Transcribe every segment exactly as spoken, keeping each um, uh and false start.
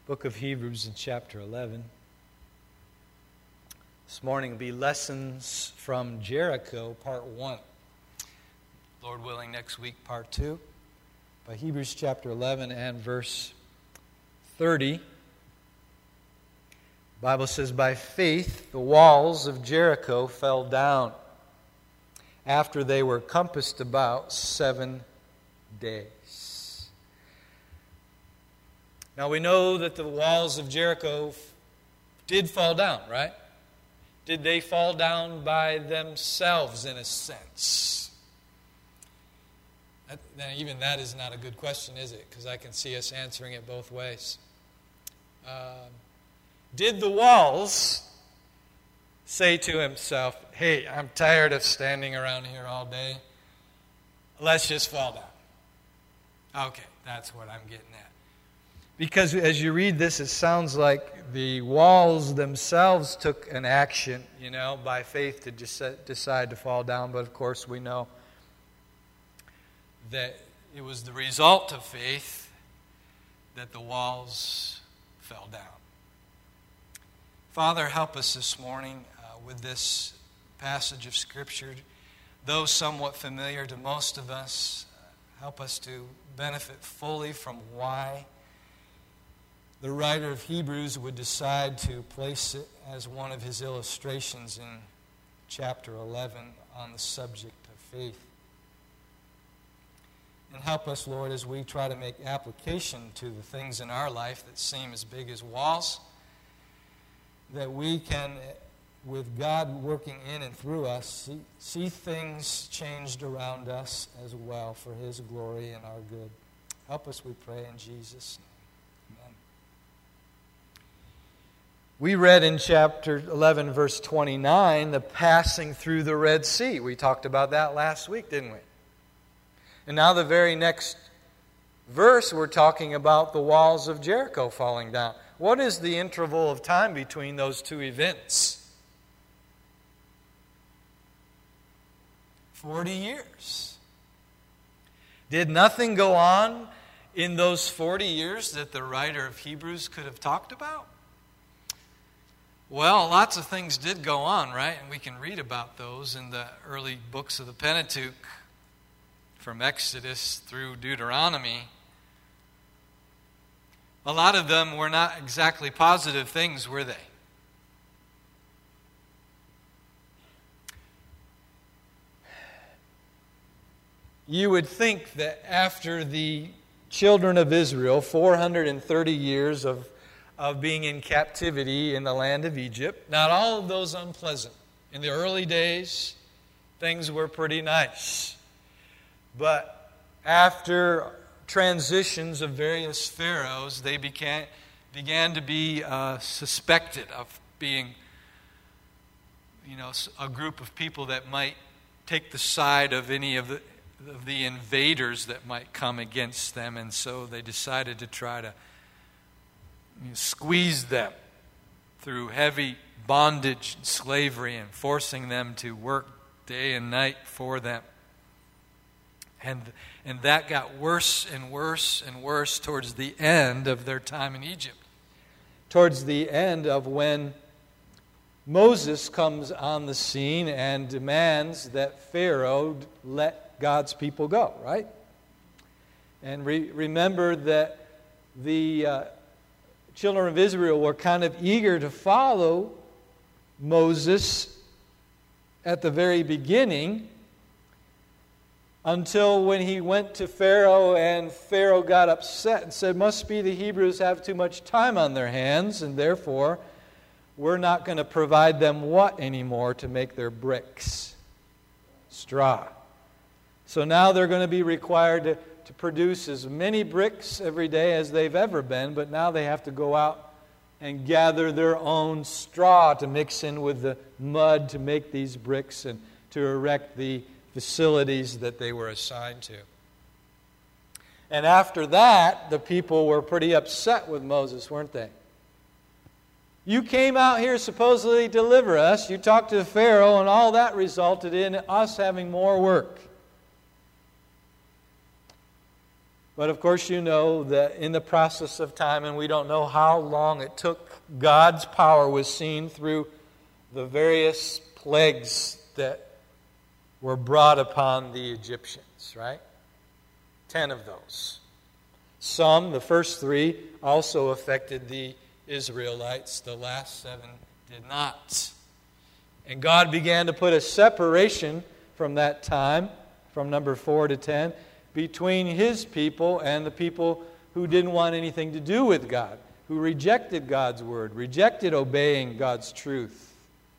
Book of Hebrews in chapter eleven. This morning will be Lessons from Jericho, part one. Lord willing, next week, part two. By Hebrews chapter eleven and verse thirty. The Bible says, by faith the walls of Jericho fell down after they were compassed about seven days. Now we know that the walls of Jericho did fall down, right? Did they fall down by themselves in a sense? That, even that is not a good question, is it? Because I can see us answering it both ways. Um, did the walls say to himself, hey, I'm tired of standing around here all day. Let's just fall down. Okay, that's what I'm getting at. Because as you read this, it sounds like the walls themselves took an action, you know, by faith to just decide to fall down. But of course, we know that it was the result of faith that the walls fell down. Father, help us this morning uh, with this passage of Scripture. Though somewhat familiar to most of us, uh, help us to benefit fully from why the writer of Hebrews would decide to place it as one of his illustrations in chapter eleven on the subject of faith. And help us, Lord, as we try to make application to the things in our life that seem as big as walls, that we can, with God working in and through us, see, see things changed around us as well for His glory and our good. Help us, we pray, in Jesus' name. Amen. We read in chapter eleven, verse twenty-nine, the passing through the Red Sea. We talked about that last week, didn't we? And now the very next verse, we're talking about the walls of Jericho falling down. What is the interval of time between those two events? Forty years. Did nothing go on in those forty years that the writer of Hebrews could have talked about? Well, lots of things did go on, right? And we can read about those in the early books of the Pentateuch, from Exodus through Deuteronomy. A lot of them were not exactly positive things, were they? You would think that after the children of Israel, four hundred thirty years of of being in captivity in the land of Egypt. Not all of those unpleasant. In the early days, things were pretty nice. But after transitions of various pharaohs, they began, began to be uh, suspected of being, you know, a group of people that might take the side of any of the, of the invaders that might come against them. And so they decided to try to squeeze them through heavy bondage and slavery and forcing them to work day and night for them. And, and that got worse and worse and worse towards the end of their time in Egypt. Towards the end of when Moses comes on the scene and demands that Pharaoh let God's people go, right? And re- remember that the Uh, children of Israel were kind of eager to follow Moses at the very beginning until when he went to Pharaoh and Pharaoh got upset and said, must be the Hebrews have too much time on their hands and therefore we're not going to provide them what anymore to make their bricks? Straw. So now they're going to be required to to produce as many bricks every day as they've ever been, but now they have to go out and gather their own straw to mix in with the mud to make these bricks and to erect the facilities that they were assigned to. And after that, the people were pretty upset with Moses, weren't they? You came out here supposedly to deliver us. You talked to the Pharaoh, and all that resulted in us having more work. But of course you know that in the process of time, and we don't know how long it took, God's power was seen through the various plagues that were brought upon the Egyptians, right? Ten of those. Some, the first three, also affected the Israelites. The last seven did not. And God began to put a separation from that time, from number four to ten, between His people and the people who didn't want anything to do with God, who rejected God's word, rejected obeying God's truth.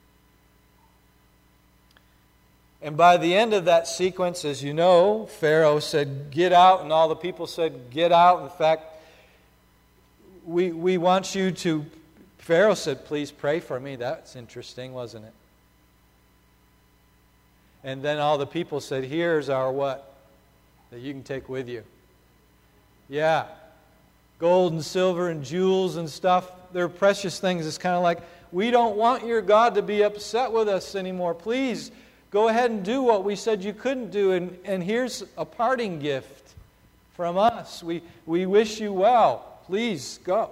And by the end of that sequence, as you know, Pharaoh said, "Get out," and all the people said, "Get out." In fact, we, we want you to... Pharaoh said, "Please pray for me." That's interesting, wasn't it? And then all the people said, "Here's our what? That you can take with you." Yeah. Gold and silver and jewels and stuff. They're precious things. It's kind of like, we don't want your God to be upset with us anymore. Please, go ahead and do what we said you couldn't do. And, and here's a parting gift from us. We, we wish you well. Please go.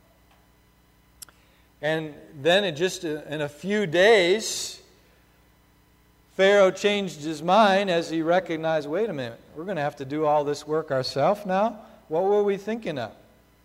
And then in just a, in a few days, Pharaoh changed his mind as he recognized, wait a minute, we're going to have to do all this work ourselves now? What were we thinking of?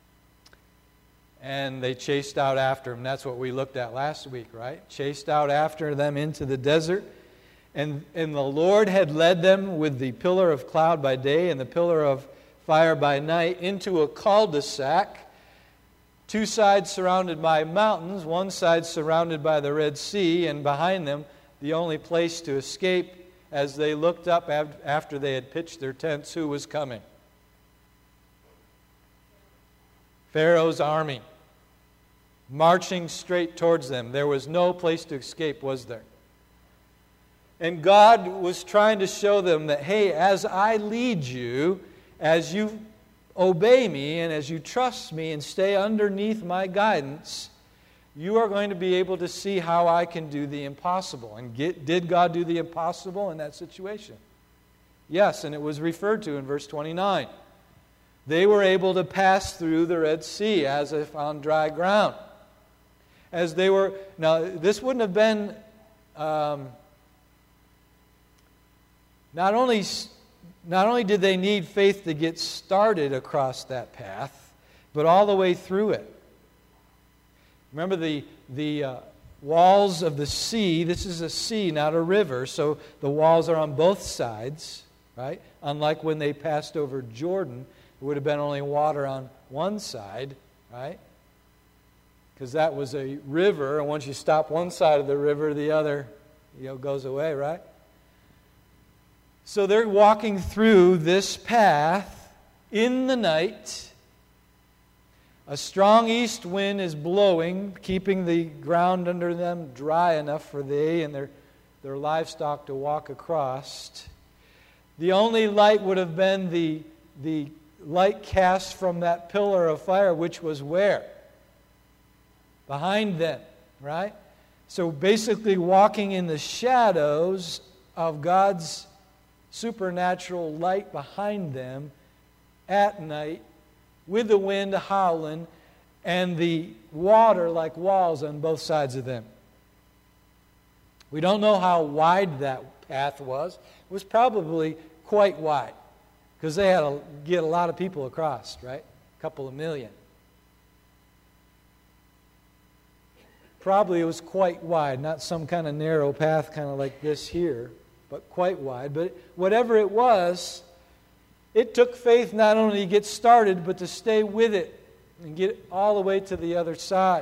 And they chased out after him. That's what we looked at last week, right? Chased out after them into the desert. And, and the Lord had led them with the pillar of cloud by day and the pillar of fire by night into a cul-de-sac. Two sides surrounded by mountains, one side surrounded by the Red Sea, and behind them the only place to escape. As they looked up after they had pitched their tents, who was coming? Pharaoh's army, marching straight towards them. There was no place to escape, was there? And God was trying to show them that, hey, as I lead you, as you obey me, and as you trust me and stay underneath my guidance, you are going to be able to see how I can do the impossible. And get, did God do the impossible in that situation? Yes, and it was referred to in verse twenty-nine. They were able to pass through the Red Sea as if on dry ground. As they were, now this wouldn't have been, um, not only, not only did they need faith to get started across that path, but all the way through it. Remember the, the uh, walls of the sea. This is a sea, not a river, so the walls are on both sides, right? Unlike when they passed over Jordan, it would have been only water on one side, right? Because that was a river, and once you stop one side of the river, the other, you know, goes away, right? So they're walking through this path in the night. A strong east wind is blowing, keeping the ground under them dry enough for they and their, their livestock to walk across. The only light would have been the, the light cast from that pillar of fire, which was where? Behind them, right? So basically walking in the shadows of God's supernatural light behind them at night, with the wind howling and the water like walls on both sides of them. We don't know how wide that path was. It was probably quite wide because they had to get a lot of people across, right? A couple of million. Probably it was quite wide, not some kind of narrow path kind of like this here, but quite wide. But whatever it was, it took faith not only to get started, but to stay with it and get all the way to the other side.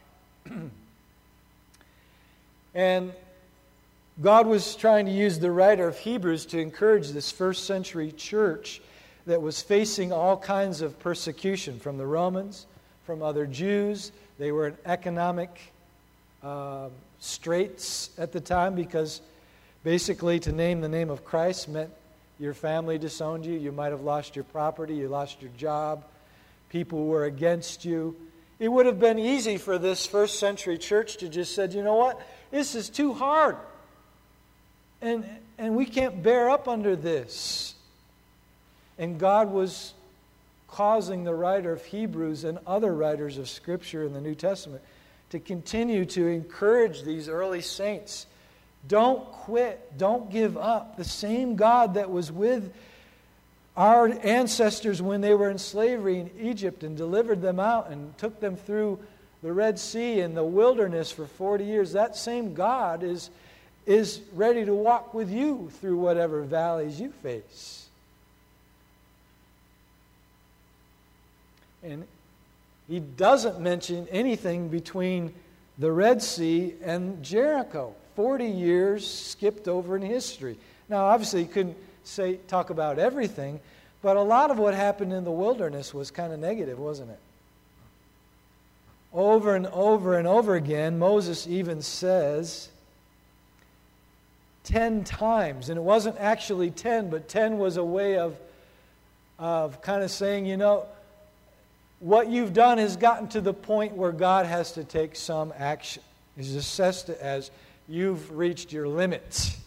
And God was trying to use the writer of Hebrews to encourage this first century church that was facing all kinds of persecution from the Romans, from other Jews. They were in economic uh, straits at the time because basically to name the name of Christ meant your family disowned you. You might have lost your property. You lost your job. People were against you. It would have been easy for this first century church to just said, you know what? This is too hard. And, and we can't bear up under this. And God was causing the writer of Hebrews and other writers of Scripture in the New Testament to continue to encourage these early saints. Don't quit. Don't give up. The same God that was with our ancestors when they were in slavery in Egypt and delivered them out and took them through the Red Sea and the wilderness for forty years, that same God is, is ready to walk with you through whatever valleys you face. And he doesn't mention anything between the Red Sea and Jericho. Forty years skipped over in history. Now, obviously, he couldn't say talk about everything, but a lot of what happened in the wilderness was kind of negative, wasn't it? Over and over and over again, Moses even says ten times, and it wasn't actually ten, but ten was a way of, of kind of saying, you know, what you've done has gotten to the point where God has to take some action. He's assessed it as you've reached your limits.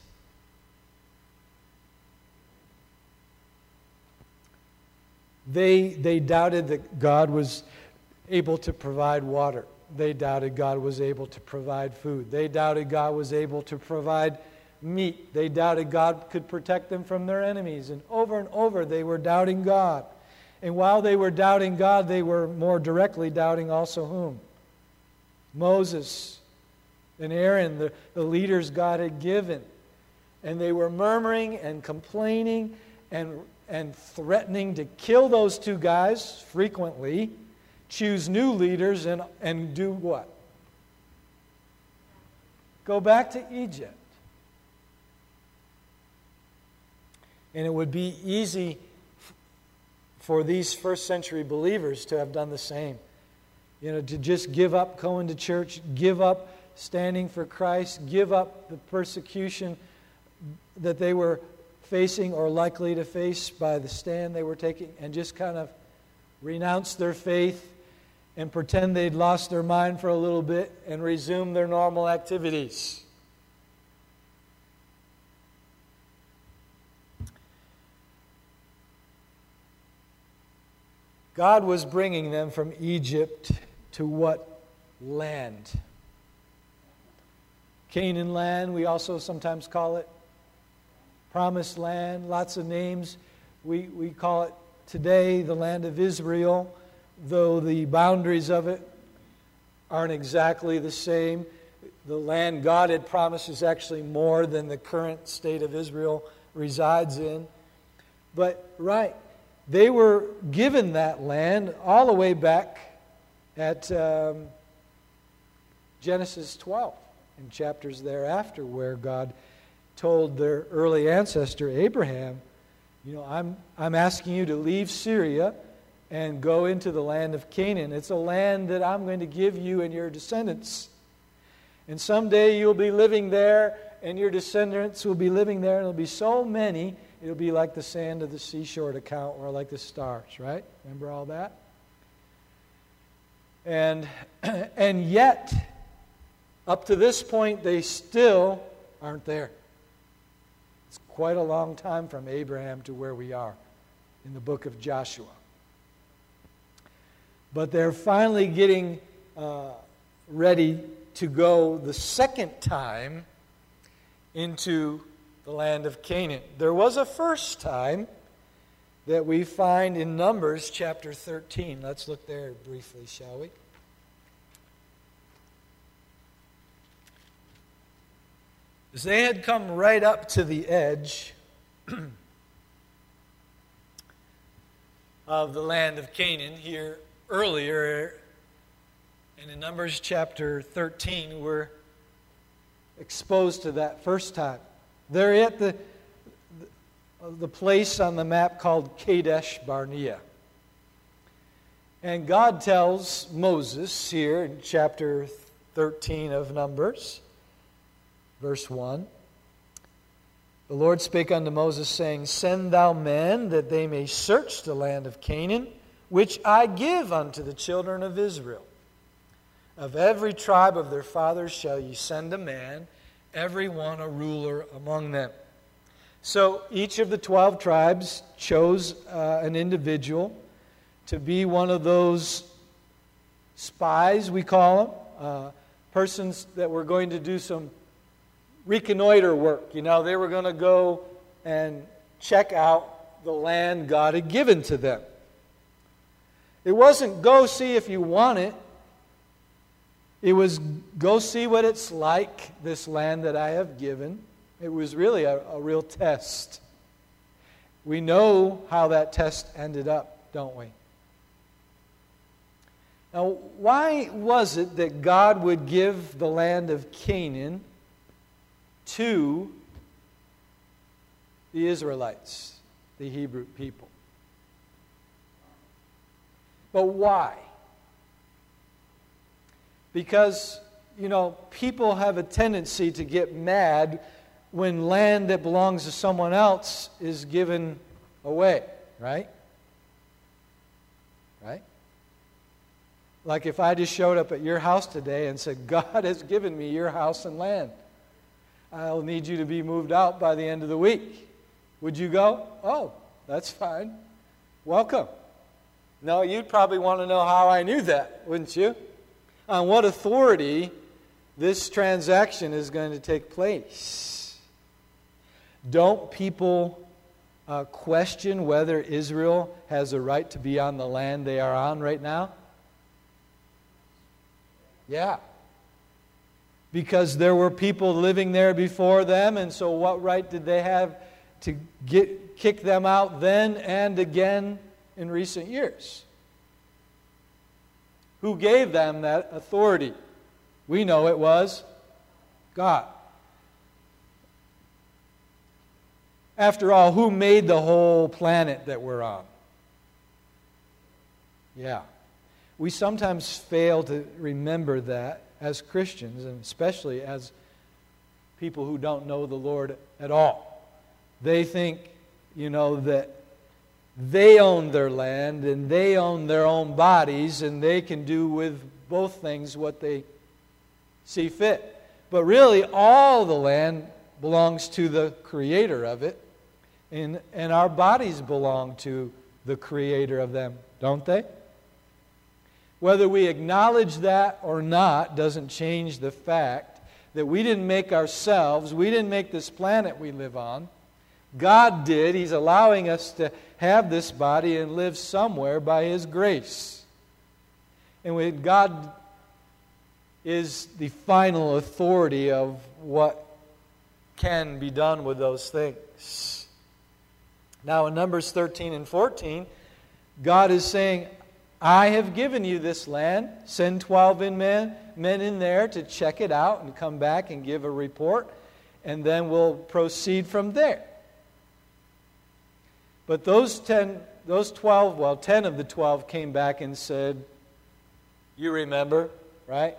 They, they doubted that God was able to provide water. They doubted God was able to provide food. They doubted God was able to provide meat. They doubted God could protect them from their enemies. And over and over they were doubting God. And while they were doubting God, they were more directly doubting also whom? Moses and Aaron, the, the leaders God had given. And they were murmuring and complaining and, and threatening to kill those two guys frequently, choose new leaders, and, and do what? Go back to Egypt. And it would be easy for these first century believers to have done the same. You know, to just give up going to church, give up standing for Christ, give up the persecution that they were facing or likely to face by the stand they were taking, and just kind of renounce their faith and pretend they'd lost their mind for a little bit and resume their normal activities. God was bringing them from Egypt to what land? Canaan land, we also sometimes call it. Promised land, lots of names. We, we call it today the land of Israel, though the boundaries of it aren't exactly the same. The land God had promised is actually more than the current state of Israel resides in. But, right, they were given that land all the way back at um, Genesis twelve and chapters thereafter, where God told their early ancestor Abraham, you know, I'm, I'm asking you to leave Syria and go into the land of Canaan. It's a land that I'm going to give you and your descendants. And someday you'll be living there, and your descendants will be living there, and there'll be so many, it'll be like the sand of the seashore to count, or like the stars, right? Remember all that? And, and yet, up to this point, they still aren't there. It's quite a long time from Abraham to where we are in the book of Joshua. But they're finally getting uh, ready to go the second time into the land of Canaan. There was a first time that we find in Numbers chapter thirteen. Let's look there briefly, shall we? As they had come right up to the edge of the land of Canaan here earlier, and in Numbers chapter thirteen, we're exposed to that first time. They're at the, the place on the map called Kadesh Barnea. And God tells Moses here in chapter thirteen of Numbers, verse one, the Lord spake unto Moses, saying, Send thou men, that they may search the land of Canaan, which I give unto the children of Israel. Of every tribe of their fathers shall ye send a man, every one a ruler among them. So each of the twelve tribes chose uh, an individual to be one of those spies, we call them, uh, persons that were going to do some reconnoiter work. You know, they were going to go and check out the land God had given to them. It wasn't go see if you want it. It was go see what it's like, this land that I have given. It was really a, a real test. We know how that test ended up, don't we? Now, why was it that God would give the land of Canaan to the Israelites, the Hebrew people? But why? Because, you know, people have a tendency to get mad when land that belongs to someone else is given away, right? Right? Like if I just showed up at your house today and said, God has given me your house and land. I'll need you to be moved out by the end of the week. Would you go? Oh, that's fine. Welcome. No, you'd probably want to know how I knew that, wouldn't you? On what authority this transaction is going to take place. Don't people uh, question whether Israel has a right to be on the land they are on right now? Yeah. Because there were people living there before them, and so what right did they have to get kick them out then and again in recent years? Who gave them that authority? We know it was God. After all, who made the whole planet that we're on? Yeah. We sometimes fail to remember that as Christians, and especially as people who don't know the Lord at all. They think, you know, that they own their land and they own their own bodies and they can do with both things what they see fit. But really, all the land belongs to the Creator of it, and, and our bodies belong to the Creator of them, don't they? Whether we acknowledge that or not doesn't change the fact that we didn't make ourselves, we didn't make this planet we live on. God did. He's allowing us to have this body and live somewhere by His grace. And when God is the final authority of what can be done with those things. Now in Numbers thirteen and fourteen, God is saying, I have given you this land. Send twelve in men, men in there to check it out and come back and give a report. And then we'll proceed from there. But those ten, those twelve, well, ten of the twelve came back and said, you remember, right?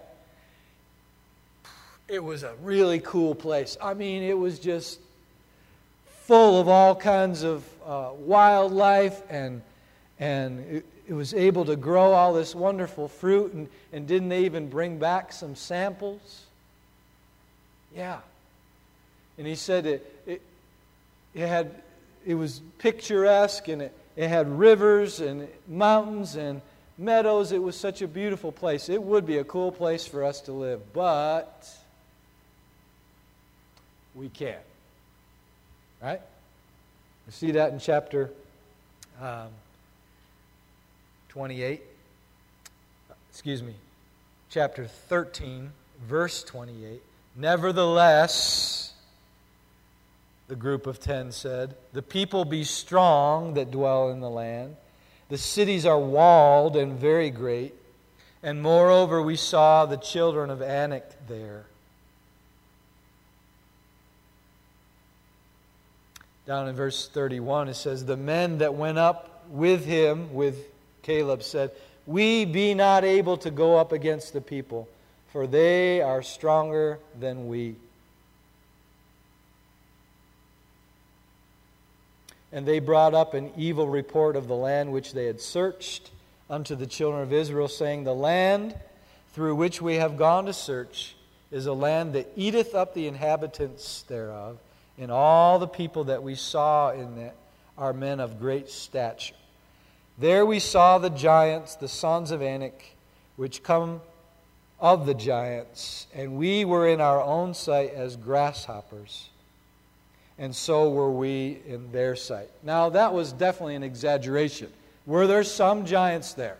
It was a really cool place. I mean, it was just full of all kinds of uh, wildlife, and and it, it was able to grow all this wonderful fruit, and, and didn't they even bring back some samples? Yeah. And he said it, it, it had... It was picturesque, and it, it had rivers and mountains and meadows. It was such a beautiful place. It would be a cool place for us to live, but we can't. Right? You see that in chapter um, twenty-eight. Excuse me. Chapter thirteen, verse twenty-eight. Nevertheless, the group of ten said, the people be strong that dwell in the land. The cities are walled and very great. And moreover, we saw the children of Anak there. Down in verse thirty-one, it says, the men that went up with him, with Caleb, said, we be not able to go up against the people, for they are stronger than we. And they brought up an evil report of the land which they had searched unto the children of Israel, saying, the land through which we have gone to search is a land that eateth up the inhabitants thereof, and all the people that we saw in it are men of great stature. There we saw the giants, the sons of Anak, which come of the giants, and we were in our own sight as grasshoppers, and so were we in their sight. Now, that was definitely an exaggeration. Were there some giants there?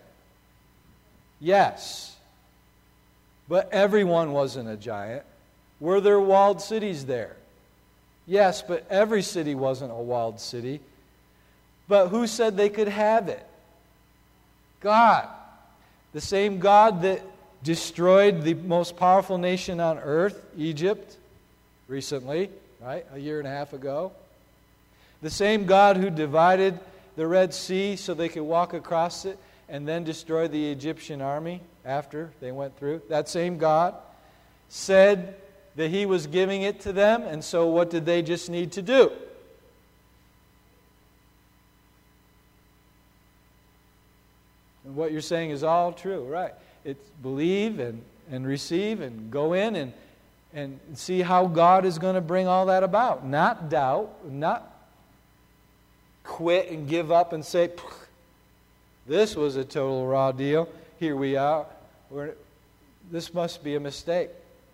Yes. But everyone wasn't a giant. Were there walled cities there? Yes, but every city wasn't a walled city. But who said they could have it? God. The same God that destroyed the most powerful nation on earth, Egypt, recently, right, a year and a half ago. The same God who divided the Red Sea so they could walk across it and then destroy the Egyptian army after they went through. That same God said that He was giving it to them, and so what did they just need to do? And what you're saying is all true, right? It's believe and, and receive and go in and, and see how God is going to bring all that about. Not doubt, not quit and give up and say, this was a total raw deal. Here we are. We're, this must be a mistake.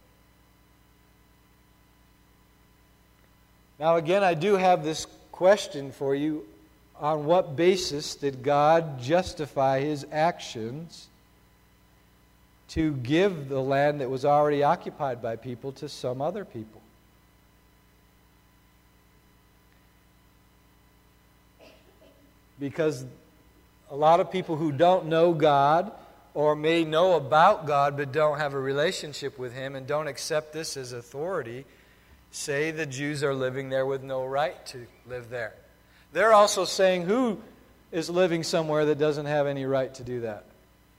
Now again, I do have this question for you. On what basis did God justify His actions to give the land that was already occupied by people to some other people? Because a lot of people who don't know God or may know about God but don't have a relationship with Him and don't accept this as authority say the Jews are living there with no right to live there. They're also saying who is living somewhere that doesn't have any right to do that?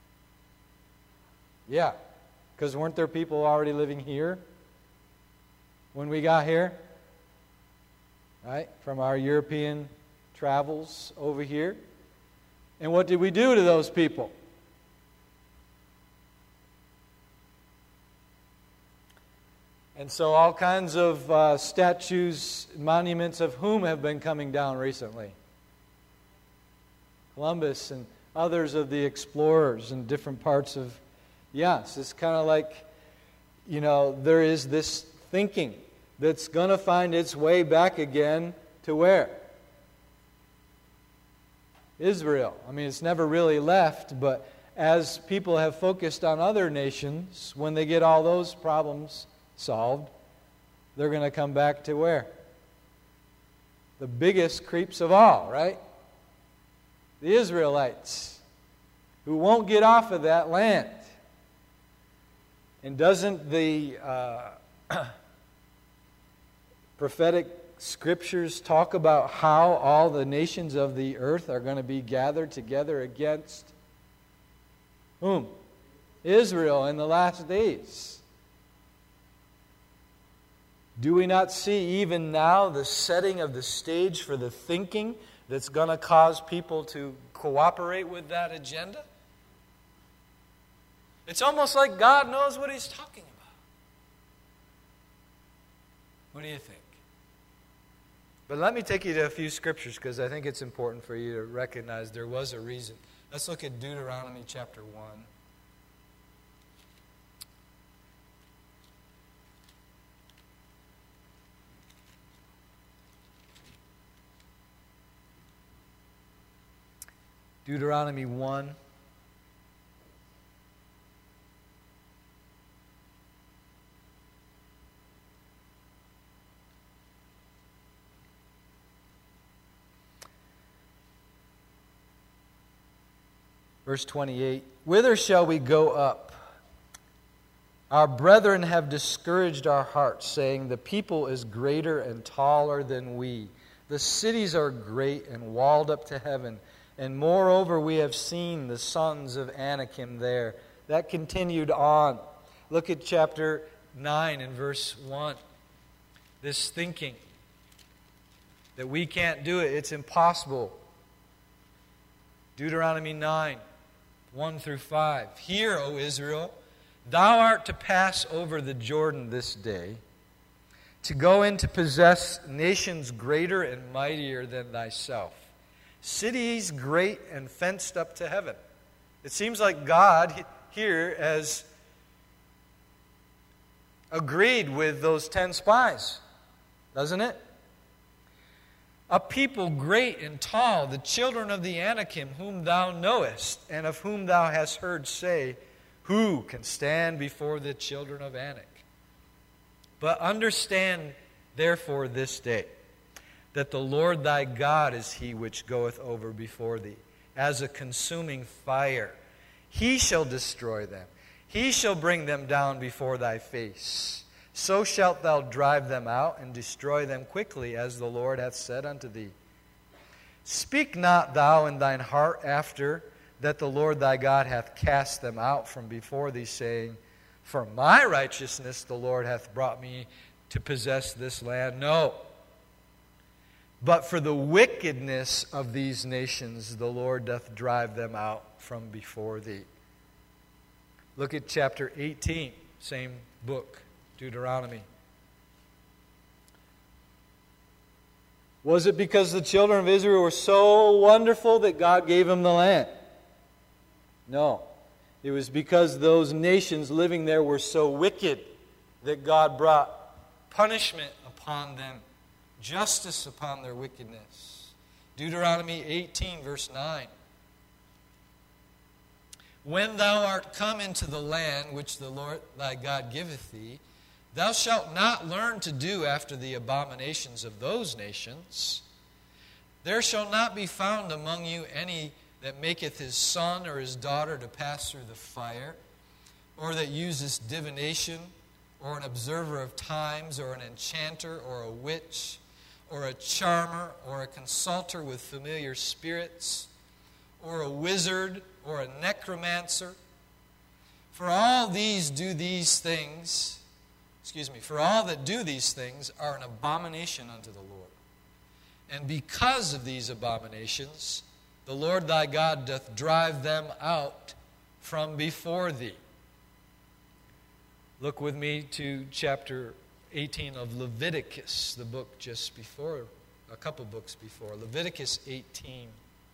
Yeah, because weren't there people already living here when we got here? Right? From our European travels over here. And what did we do to those people? And so all kinds of uh, statues, monuments of whom have been coming down recently? Columbus and others of the explorers in different parts of... Yes, it's kind of like, you know, there is this thinking that's going to find its way back again to where? Israel. I mean, it's never really left, but as people have focused on other nations, when they get all those problems solved, they're going to come back to where? The biggest creeps of all, right? The Israelites, who won't get off of that land. And doesn't the uh, prophetic Scriptures talk about how all the nations of the earth are going to be gathered together against whom? Israel in the last days. Do we not see even now the setting of the stage for the thinking that's going to cause people to cooperate with that agenda? It's almost like God knows what He's talking about. What do you think? But let me take you to a few scriptures because I think it's important for you to recognize there was a reason. Let's look at Deuteronomy chapter one. Deuteronomy one. Verse twenty-eight, whither shall we go up? Our brethren have discouraged our hearts, saying, the people is greater and taller than we. The cities are great and walled up to heaven. And moreover, we have seen the sons of Anakim there. That continued on. Look at chapter nine and verse one. This thinking that we can't do it, it's impossible. Deuteronomy nine. one through five. Hear, O Israel, thou art to pass over the Jordan this day, to go in to possess nations greater and mightier than thyself, cities great and fenced up to heaven. It seems like God here has agreed with those ten spies, doesn't it? A people great and tall, the children of the Anakim, whom thou knowest, and of whom thou hast heard say, who can stand before the children of Anak? But understand, therefore, this day, that the Lord thy God is he which goeth over before thee, as a consuming fire. He shall destroy them. He shall bring them down before thy face. So shalt thou drive them out and destroy them quickly, as the Lord hath said unto thee. Speak not thou in thine heart after that the Lord thy God hath cast them out from before thee, saying, for my righteousness the Lord hath brought me to possess this land. No. But for the wickedness of these nations the Lord doth drive them out from before thee. Look at chapter eighteen, same book, Deuteronomy. Was it because the children of Israel were so wonderful that God gave them the land? No. It was because those nations living there were so wicked that God brought punishment upon them, justice upon their wickedness. Deuteronomy eighteen, verse nine. When thou art come into the land which the Lord thy God giveth thee, thou shalt not learn to do after the abominations of those nations. There shall not be found among you any that maketh his son or his daughter to pass through the fire, or that uses divination, or an observer of times, or an enchanter, or a witch, or a charmer, or a consulter with familiar spirits, or a wizard, or a necromancer. For all these do these things, excuse me, for all that do these things are an abomination unto the Lord. And because of these abominations, the Lord thy God doth drive them out from before thee. Look with me to chapter eighteen of Leviticus, the book just before, a couple books before. Leviticus eighteen.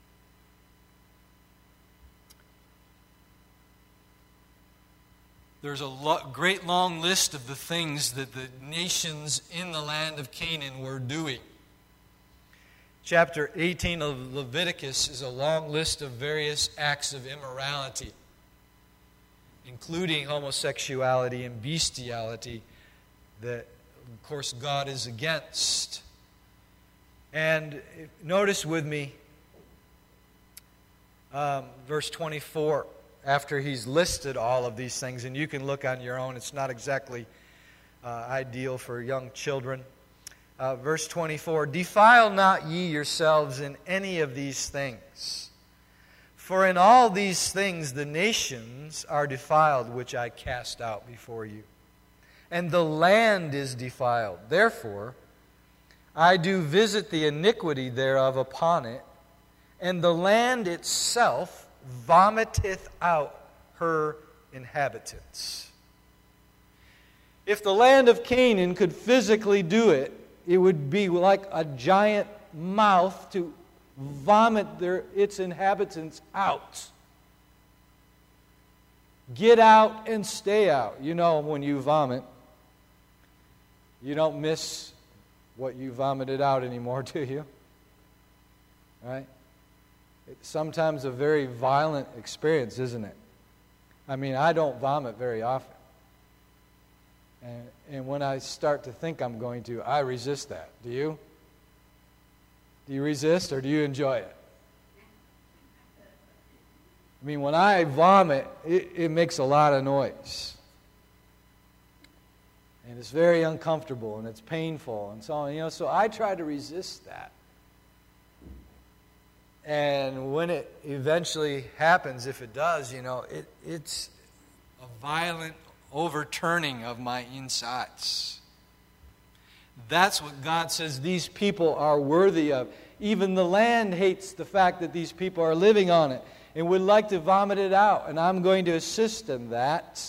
There's a lo- great long list of the things that the nations in the land of Canaan were doing. Chapter eighteen of Leviticus is a long list of various acts of immorality, including homosexuality and bestiality that, of course, God is against. And notice with me um, verse twenty-four, after he's listed all of these things, and you can look on your own. It's not exactly uh, ideal for young children. Uh, verse twenty-four, defile not ye yourselves in any of these things, for in all these things the nations are defiled, which I cast out before you. And the land is defiled. Therefore, I do visit the iniquity thereof upon it, and the land itself vomiteth out her inhabitants. If the land of Canaan could physically do it, it would be like a giant mouth to vomit their, its inhabitants out. Get out and stay out. You know, when you vomit, you don't miss what you vomited out anymore, do you? Right? It's sometimes a very violent experience, isn't it? I mean, I don't vomit very often. And, and when I start to think I'm going to, I resist that. Do you? Do you resist or do you enjoy it? I mean, when I vomit, it, it makes a lot of noise. And it's very uncomfortable and it's painful and so on. You know, so I try to resist that. And when it eventually happens, if it does, you know, it, it's a violent overturning of my insides. That's what God says these people are worthy of. Even the land hates the fact that these people are living on it and would like to vomit it out. And I'm going to assist in that.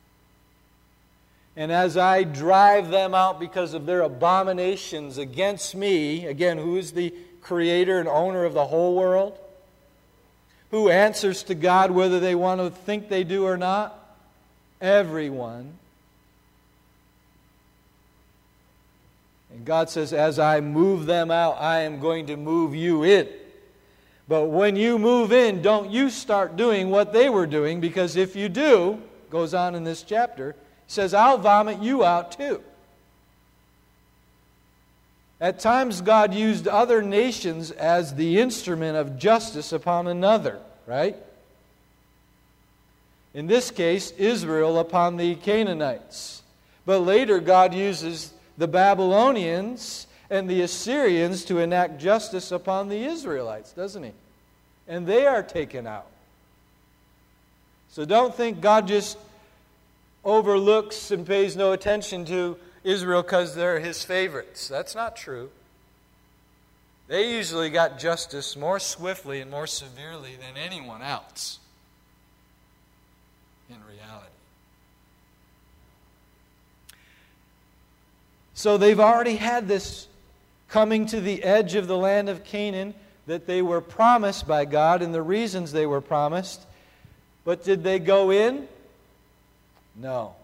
And as I drive them out because of their abominations against me, again, who is the creator and owner of the whole world? Who answers to God whether they want to think they do or not? Everyone. And God says, as I move them out, I am going to move you in. But when you move in, don't you start doing what they were doing, because if you do, goes on in this chapter, he says, I'll vomit you out too. At times, God used other nations as the instrument of justice upon another, right? In this case, Israel upon the Canaanites. But later, God uses the Babylonians and the Assyrians to enact justice upon the Israelites, doesn't He? And they are taken out. So don't think God just overlooks and pays no attention to Israel because they're His favorites. That's not true. They usually got justice more swiftly and more severely than anyone else in reality. So they've already had this coming to the edge of the land of Canaan that they were promised by God and the reasons they were promised. But did they go in? No.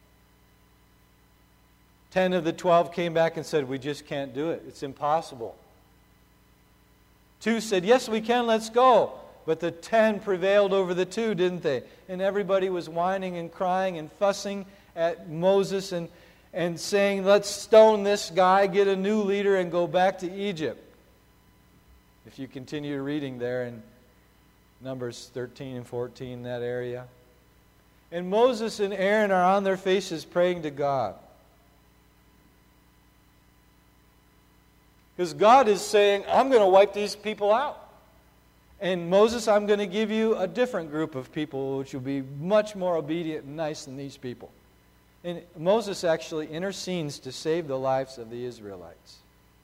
Ten of the twelve came back and said, we just can't do it. It's impossible. Two said, yes, we can, let's go. But the ten prevailed over the two, didn't they? And everybody was whining and crying and fussing at Moses and, and saying, let's stone this guy, get a new leader, and go back to Egypt. If you continue reading there in Numbers thirteen and fourteen, that area. And Moses and Aaron are on their faces praying to God. Because God is saying, I'm going to wipe these people out. And Moses, I'm going to give you a different group of people which will be much more obedient and nice than these people. And Moses actually intercedes to save the lives of the Israelites.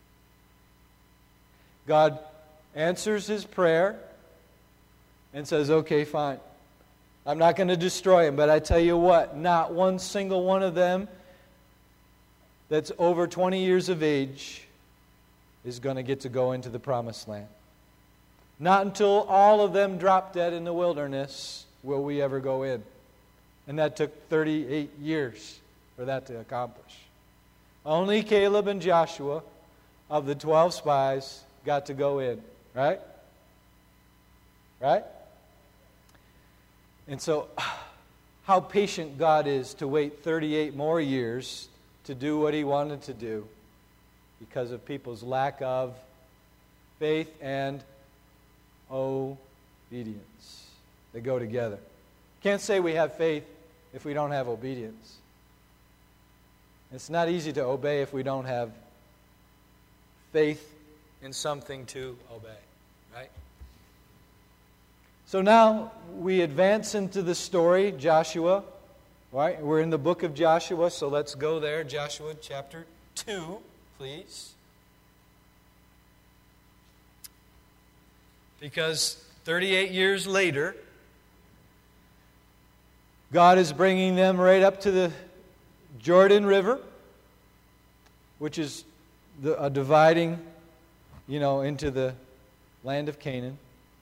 God answers his prayer and says, okay, fine. I'm not going to destroy them, but I tell you what, not one single one of them that's over twenty years of age is going to get to go into the promised land. Not until all of them drop dead in the wilderness will we ever go in. And that took thirty-eight years for that to accomplish. Only Caleb and Joshua of the twelve spies got to go in. Right? Right? And so, how patient God is to wait thirty-eight more years to do what He wanted to do because of people's lack of faith and obedience. They go together. Can't say we have faith if we don't have obedience. It's not easy to obey if we don't have faith in something to obey, right? So now we advance into the story, Joshua, right? We're in the book of Joshua, so let's go there. Joshua chapter two, please. Because thirty-eight years later, God is bringing them right up to the Jordan River, which is the, a dividing, you know, into the land of Canaan.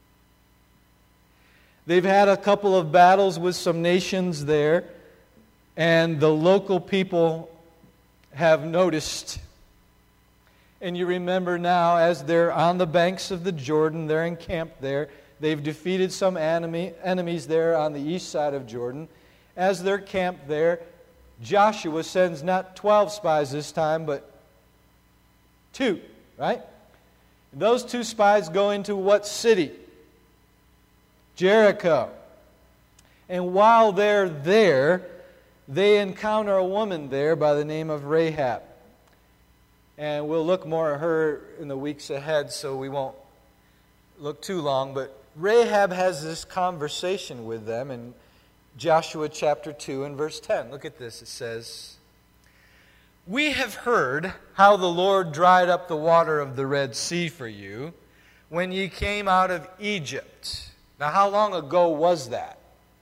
They've had a couple of battles with some nations there, and the local people have noticed. And you remember now, as they're on the banks of the Jordan, they're encamped there. They've defeated some enemy, enemies there on the east side of Jordan. As they're camped there, Joshua sends not twelve spies this time, but two, right? Those two spies go into what city? Jericho. And while they're there, they encounter a woman there by the name of Rahab. And we'll look more at her in the weeks ahead, so we won't look too long. But Rahab has this conversation with them in Joshua chapter two and verse ten. Look at this. It says, "We have heard how the Lord dried up the water of the Red Sea for you when ye came out of Egypt." Now, how long ago was that?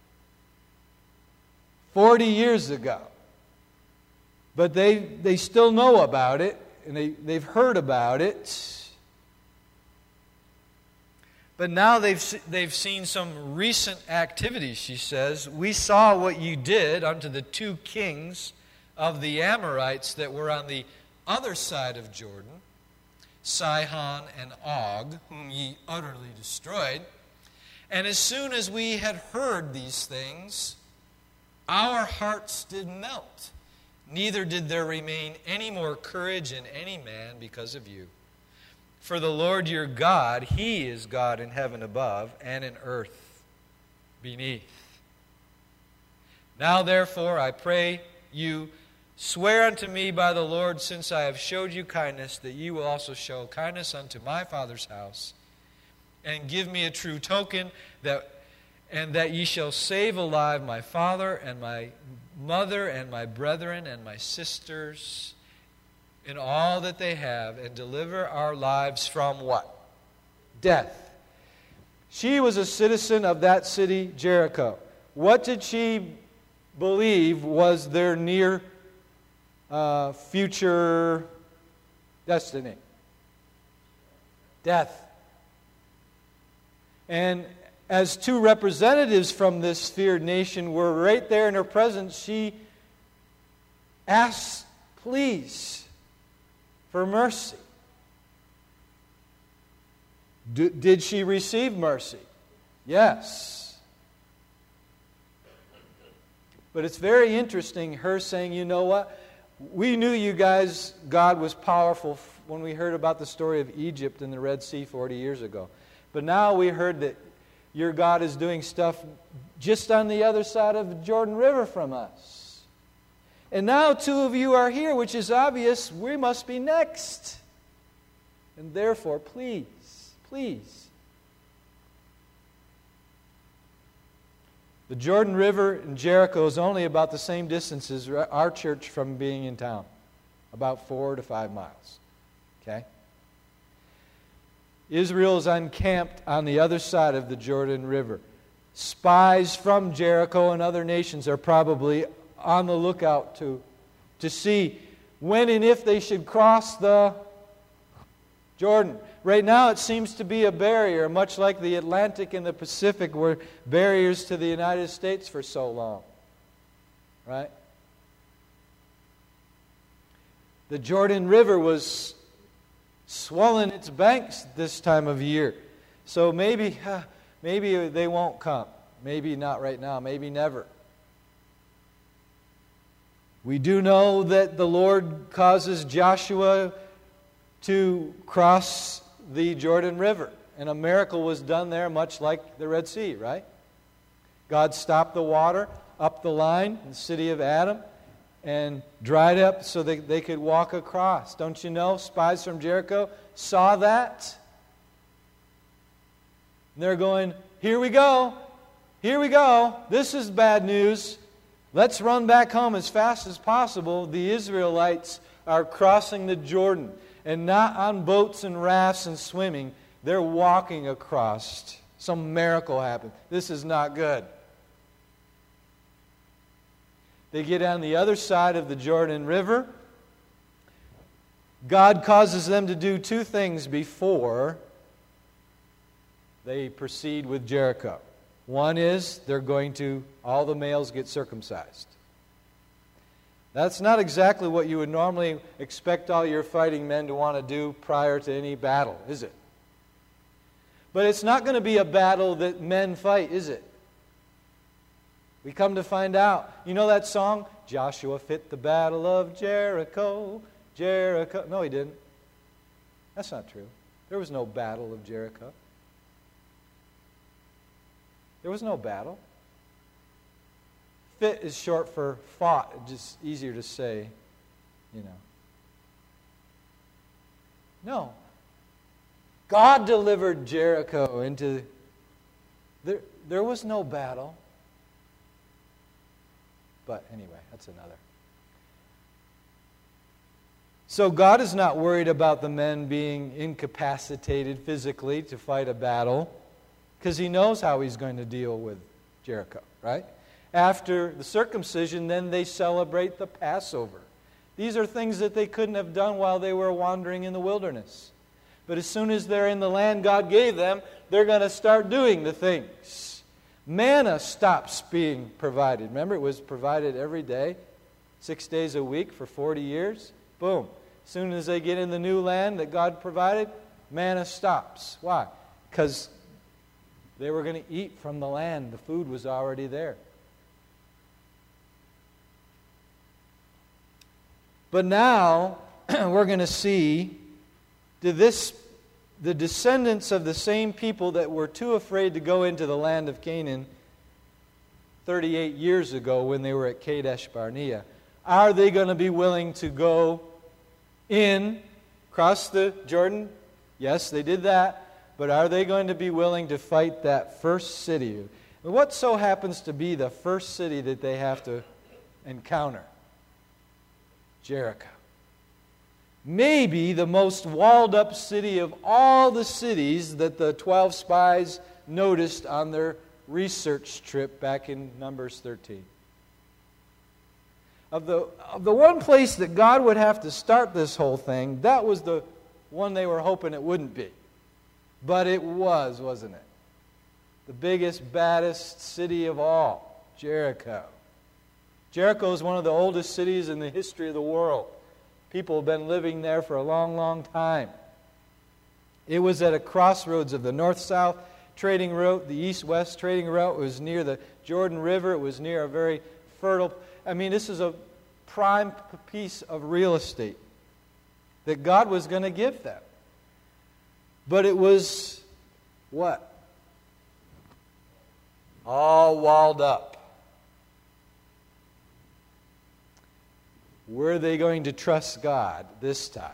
Forty years ago. But they, they still know about it, and they, they've heard about it. But now they've, they've seen some recent activities, she says. We saw what you did unto the two kings of the Amorites that were on the other side of Jordan, Sihon and Og, whom ye utterly destroyed. And as soon as we had heard these things, our hearts did melt. Neither did there remain any more courage in any man because of you. For the Lord your God, He is God in heaven above and in earth beneath. Now therefore I pray you, swear unto me by the Lord, since I have showed you kindness, that you will also show kindness unto my father's house, and give me a true token, that and that ye shall save alive my father and my mother and my brethren and my sisters in all that they have, and deliver our lives from what? Death. She was a citizen of that city, Jericho. What did she believe was their near uh, future destiny? Death. And as two representatives from this feared nation were right there in her presence, she asked, please, for mercy. D- did she receive mercy? Yes. But it's very interesting, her saying, you know what? We knew you guys, God was powerful when we heard about the story of Egypt and the Red Sea forty years ago. But now we heard that your God is doing stuff just on the other side of the Jordan River from us. And now two of you are here, which is obvious. We must be next. And therefore, please, please. The Jordan River and Jericho is only about the same distance as our church from being in town. About four to five miles. Okay? Israel is encamped on the other side of the Jordan River. Spies from Jericho and other nations are probably on the lookout to, to see when and if they should cross the Jordan. Right now it seems to be a barrier, much like the Atlantic and the Pacific were barriers to the United States for so long. Right? The Jordan River was swelling its banks this time of year. So maybe, uh, maybe they won't come. Maybe not right now. Maybe never. We do know that the Lord causes Joshua to cross the Jordan River. And a miracle was done there, much like the Red Sea, right? God stopped the water up the line in the city of Adam and dried up so that they could walk across. Don't you know? Spies from Jericho saw that. And they're going, here we go. Here we go. This is bad news. Let's run back home as fast as possible. The Israelites are crossing the Jordan. And not on boats and rafts and swimming. They're walking across. Some miracle happened. This is not good. They get on the other side of the Jordan River. God causes them to do two things before they proceed with Jericho. One is they're going to, all the males get circumcised. That's not exactly what you would normally expect all your fighting men to want to do prior to any battle, is it? But it's not going to be a battle that men fight, is it? We come to find out. You know that song? Joshua fit the battle of Jericho, Jericho. No, he didn't. That's not true. There was no battle of Jericho. There was no battle. Fit is short for fought. Just easier to say, you know. No. God delivered Jericho into... There, there was no battle. But anyway, that's another. So God is not worried about the men being incapacitated physically to fight a battle, because He knows how He's going to deal with Jericho, right? After the circumcision, then they celebrate the Passover. These are things that they couldn't have done while they were wandering in the wilderness. But as soon as they're in the land God gave them, they're going to start doing the things. Manna stops being provided. Remember, it was provided every day, six days a week for forty years. Boom. As soon as they get in the new land that God provided, manna stops. Why? Because they were going to eat from the land. The food was already there. But now, we're going to see to this, the descendants of the same people that were too afraid to go into the land of Canaan thirty-eight years ago when they were at Kadesh Barnea. Are they going to be willing to go in, cross the Jordan? Yes, they did that. But are they going to be willing to fight that first city? And what so happens to be the first city that they have to encounter? Jericho. Maybe the most walled up city of all the cities that the twelve spies noticed on their research trip back in Numbers thirteen. Of the, of the one place that God would have to start this whole thing, that was the one they were hoping it wouldn't be. But it was, wasn't it? The biggest, baddest city of all, Jericho. Jericho is one of the oldest cities in the history of the world. People have been living there for a long, long time. It was at a crossroads of the north-south trading route, the east-west trading route. It was near the Jordan River. It was near a very fertile... I mean, this is a prime piece of real estate that God was going to give them. But it was what? All walled up. Were they going to trust God this time?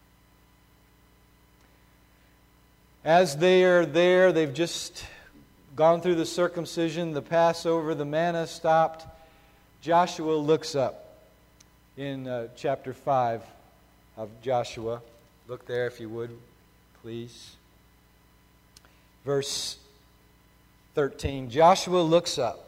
As they are there, they've just gone through the circumcision, the Passover, the manna stopped. Joshua looks up in uh, chapter five of Joshua. Look there if you would, please. Verse thirteen. Joshua looks up.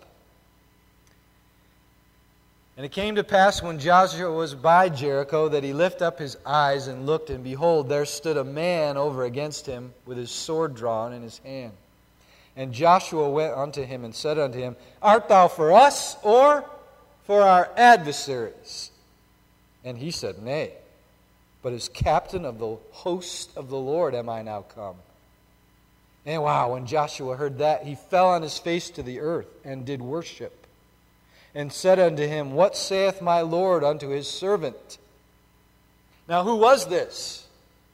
And it came to pass when Joshua was by Jericho that he lifted up his eyes and looked, and behold, there stood a man over against him with his sword drawn in his hand. And Joshua went unto him and said unto him, Art thou for us or for our adversaries? And he said, Nay, but as captain of the host of the Lord am I now come. And wow, when Joshua heard that, he fell on his face to the earth and did worship. And said unto him, What saith my Lord unto his servant? Now who was this?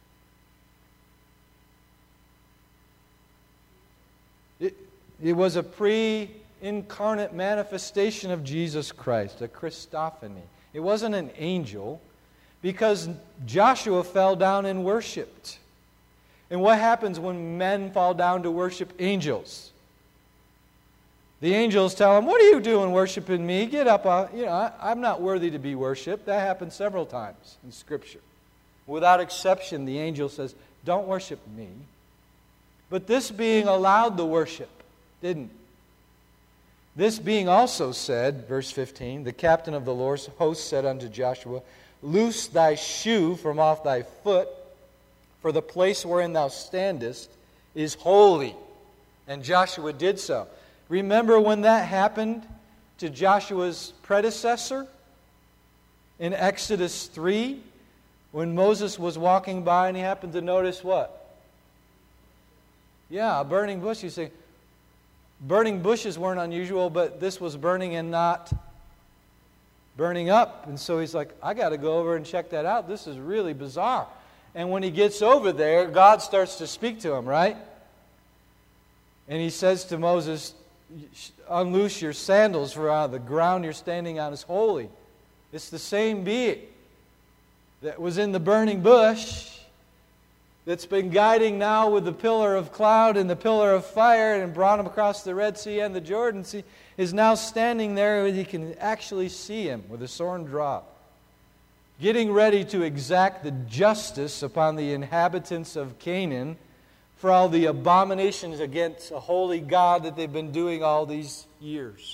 It, it was a pre-incarnate manifestation of Jesus Christ, a Christophany. It wasn't an angel, because Joshua fell down and worshipped. And what happens when men fall down to worship angels? The angels tell him, What are you doing worshiping me? Get up. Uh, you know, I, I'm not worthy to be worshipped. That happens several times in Scripture. Without exception, the angel says, Don't worship me. But this being allowed the worship, didn't. This being also said, verse fifteen, the captain of the Lord's host said unto Joshua, Loose thy shoe from off thy foot, for the place wherein thou standest is holy. And Joshua did so. Remember when that happened to Joshua's predecessor in Exodus three? When Moses was walking by and he happened to notice what? Yeah, a burning bush. You say, burning bushes weren't unusual, but this was burning and not burning up. And so he's like, I got to go over and check that out. This is really bizarre. And when he gets over there, God starts to speak to him, right? And he says to Moses, Unloose your sandals, for uh, the ground you're standing on is holy. It's the same being that was in the burning bush that's been guiding now with the pillar of cloud and the pillar of fire and brought him across the Red Sea and the Jordan Sea, is now standing there where he can actually see him with a sword drawn, getting ready to exact the justice upon the inhabitants of Canaan for all the abominations against a holy God that they've been doing all these years.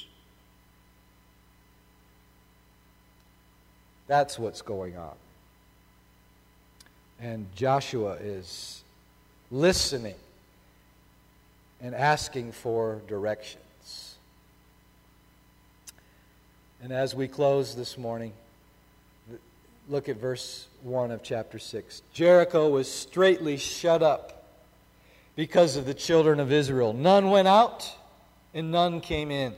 That's what's going on. And Joshua is listening. and asking for directions. And as we close this morning, look at verse one of chapter six. Jericho was straitly shut up because of the children of Israel. None went out, and none came in.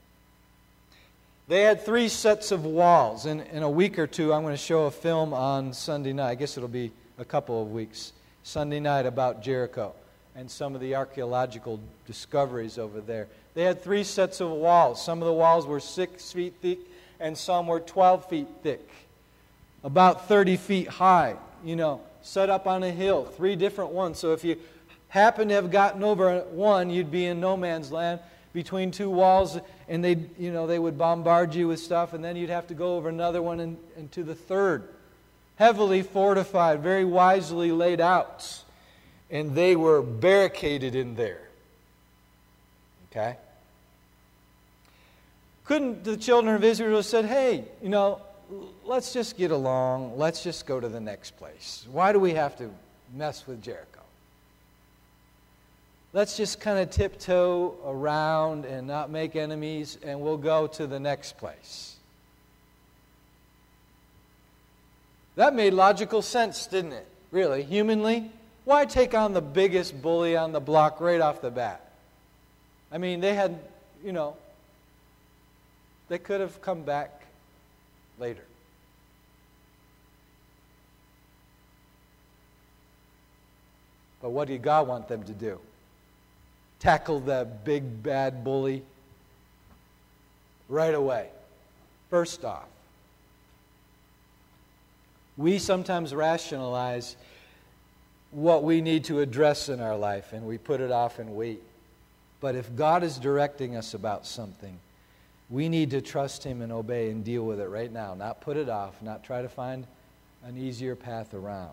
They had three sets of walls. In, in a week or two, I'm going to show a film on Sunday night. I guess it'll be a couple of weeks. Sunday night about Jericho and some of the archaeological discoveries over there. They had three sets of walls. Some of the walls were six feet thick, and some were twelve feet thick. About thirty feet high, you know, set up on a hill. Three different ones. So if you happen to have gotten over one, you'd be in no man's land between two walls, and they, you know, they would bombard you with stuff, and then you'd have to go over another one and, and to the third. Heavily fortified, very wisely laid out, and they were barricaded in there. Okay? Couldn't the children of Israel have said, hey, you know, let's just get along, let's just go to the next place. Why do we have to mess with Jericho? Let's just kind of tiptoe around and not make enemies, and we'll go to the next place. That made logical sense, didn't it? Really, humanly? Why take on the biggest bully on the block right off the bat? I mean, they had, you know, they could have come back later. But what did God want them to do? Tackle the big bad bully right away. First off, we sometimes rationalize what we need to address in our life, and we put it off and wait. But if God is directing us about something, we need to trust Him and obey and deal with it right now. Not put it off, not try to find an easier path around.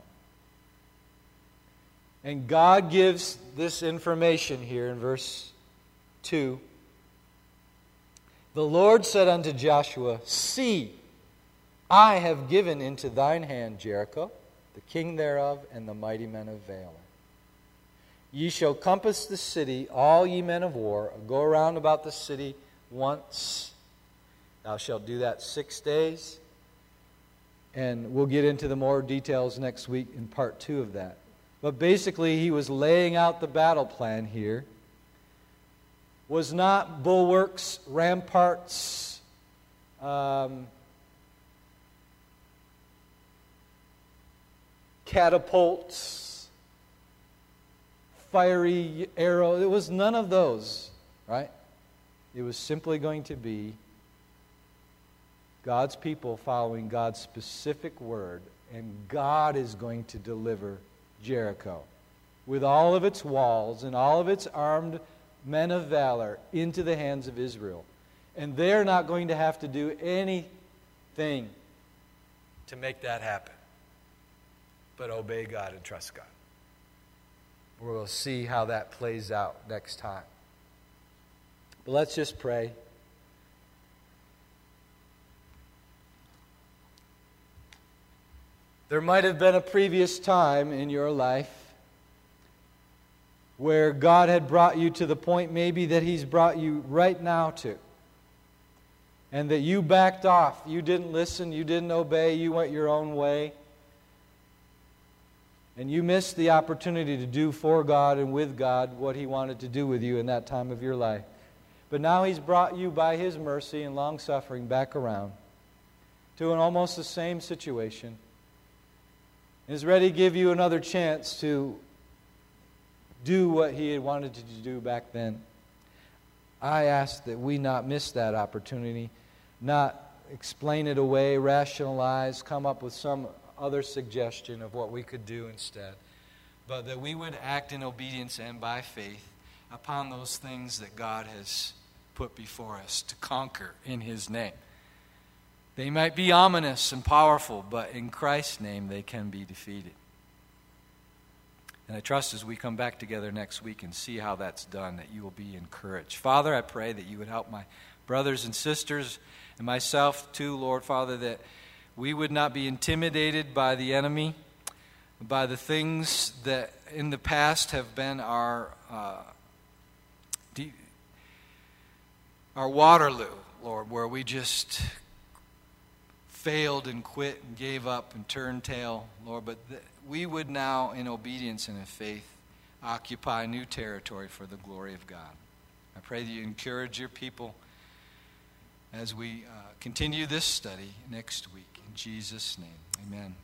And God gives this information here in verse two. The Lord said unto Joshua, see, I have given into thine hand Jericho, the king thereof, and the mighty men of valor. Ye shall compass the city, all ye men of war, go around about the city once. Thou shalt do that six days. And we'll get into the more details next week in part two of that. But basically, he was laying out the battle plan here. Was not bulwarks, ramparts, um, catapults, fiery arrow. It was none of those, right? It was simply going to be God's people following God's specific word, and God is going to deliver Jericho with all of its walls and all of its armed men of valor into the hands of Israel. And they're not going to have to do anything to make that happen, but obey God and trust God. We'll see how that plays out next time. But let's just pray. There might have been a previous time in your life where God had brought you to the point maybe that He's brought you right now to. And that you backed off. You didn't listen. You didn't obey. You went your own way. And you missed the opportunity to do for God and with God what He wanted to do with you in that time of your life. But now He's brought you by His mercy and long-suffering back around to an almost the same situation. Is ready to give you another chance to do what He had wanted you to do back then. I ask that we not miss that opportunity, not explain it away, rationalize, come up with some other suggestion of what we could do instead, but that we would act in obedience and by faith upon those things that God has put before us to conquer in His name. They might be ominous and powerful, but in Christ's name they can be defeated. And I trust as we come back together next week and see how that's done, that you will be encouraged. Father, I pray that you would help my brothers and sisters and myself too, Lord Father, that we would not be intimidated by the enemy, by the things that in the past have been our uh, de- our Waterloo, Lord, where we just failed and quit and gave up and turned tail, Lord, but th- we would now, in obedience and in faith, occupy new territory for the glory of God. I pray that you encourage your people as we uh, continue this study next week. In Jesus' name, amen.